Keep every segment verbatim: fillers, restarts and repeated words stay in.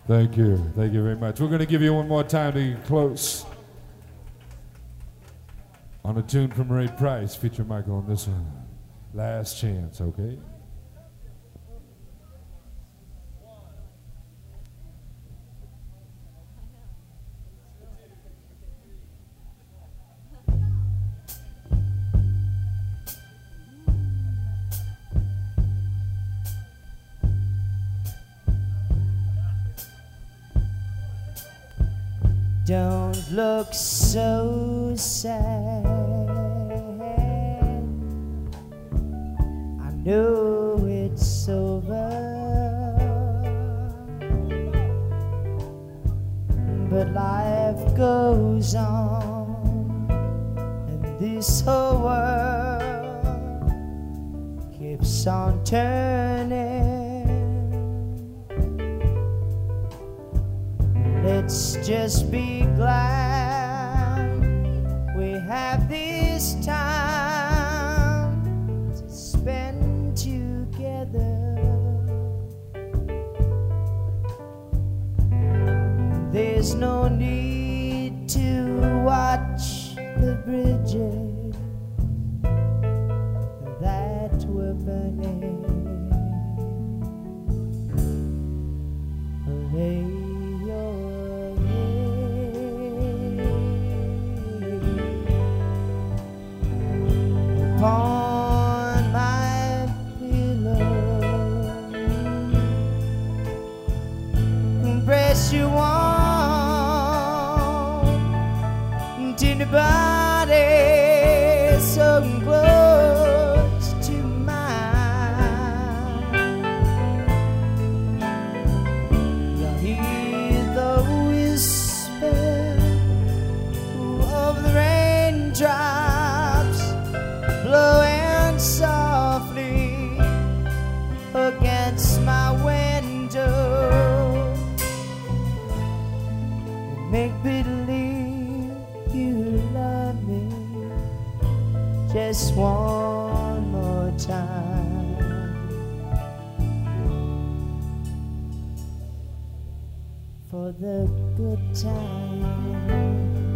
Thank you. Thank you very much. We're going to give you one more time to get close. On a tune from Ray Price, feature Michael on this one. Last chance, okay? Don't look so sad. I know it's over, but life goes on, and this whole world keeps on turning. Let's just be glad we have this time to spend together. There's no need to watch the bridges that were burning. Lay upon my pillow, press you on to the body so close to mine. You'll hear the whisper of the raindrops blowing softly against my window. Make believe you love me just one more time. For the good time.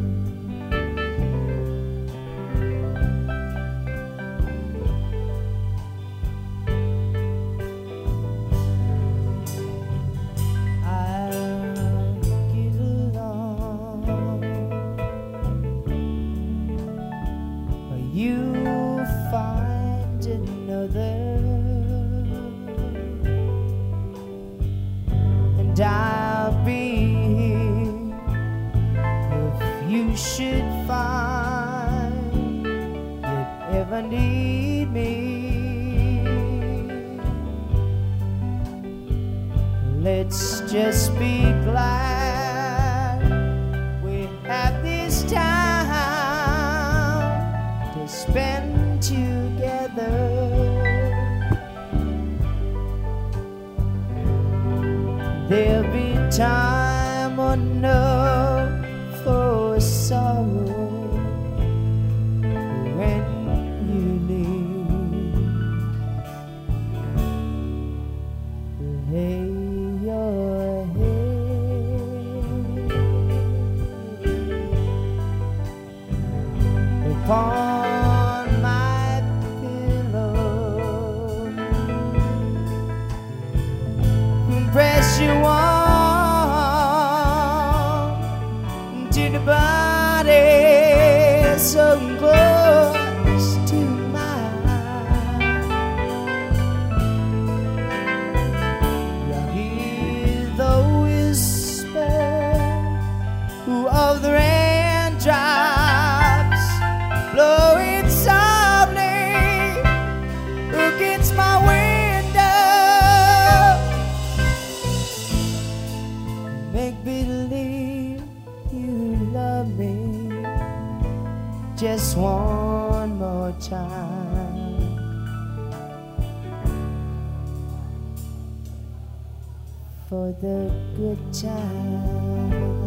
And I'll be here if you should find you'd ever need me. Let's just be glad we have this time to spend together. There'll be time enough for sorrow when you leave. Lay your head upon my pillow, press you on to the body so close to mine. You hear the whisper of the raindrops blowing softly against my window. Make believe you love me just one more time. For the good times.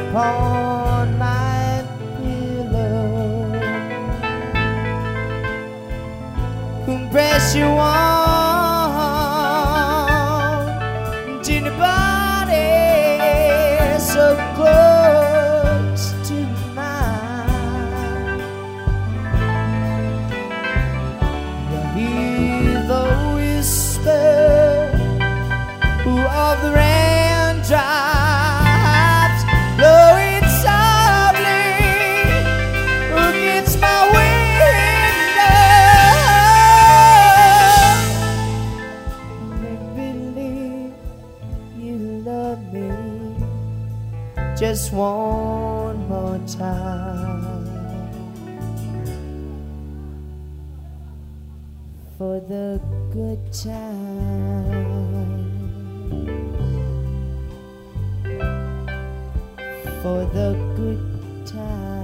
upon my pillow, compress you warm to the body so close to mine. You hear the whisper of the raindrops blowing softly against my window. Make believe you love me just one more time for the good time. For the good time.